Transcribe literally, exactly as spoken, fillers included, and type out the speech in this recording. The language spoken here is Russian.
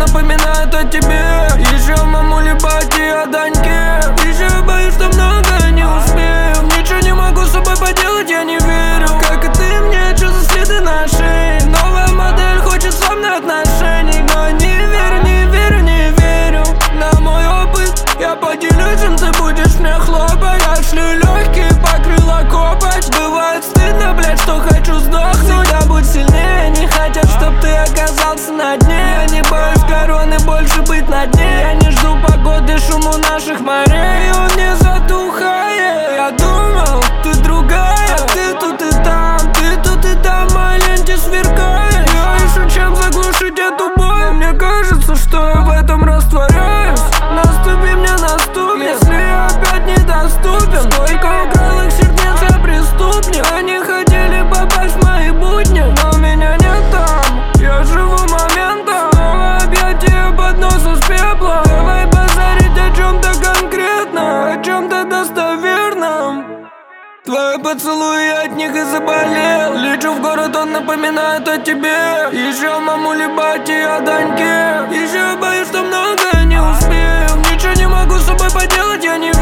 напоминает о тебе. Еще мамуле, бате, о Даньке. Еще я боюсь, что много не успею. Ничего не могу с собой поделать, я не верю. Как и ты мне, что за следы на шее? Новая модель хочет со мной отношений, но не верю, не верю, не верю. На мой опыт я поделюсь, чем ты будешь мне хлопать. Я шлю легкие, покрыла копоть. Бывает стыдно, блять, что хочу сдохнуть. Да будь сильнее, не хотят, чтоб ты оказался на дне. Я не боюсь короны, больше быть на дне. Я не жду погоды, шуму наших морей. Он не затухает. Я думал, ты другая, ты тут и там, ты тут и там, моя ленте сверкаешь. Я ищу, чем заглушить эту боль. Мне кажется, что я в этом растворяюсь. Наступи мне, наступи, если я опять недоступен. Сколько украл их сердец, я преступник. Они хотели попасть в мои будни, но меня нет там. Я живу моментом. Снова объятия подноса с пепла. Давай базарить о чем-то конкретно, о чем-то достоверном. Твои поцелуи, от них и заболел. Лечу в город, он напоминает о тебе. Еще мамуле, бате, о Даньке. Еще я боюсь, что много не успею. Ничего не могу с собой поделать, я не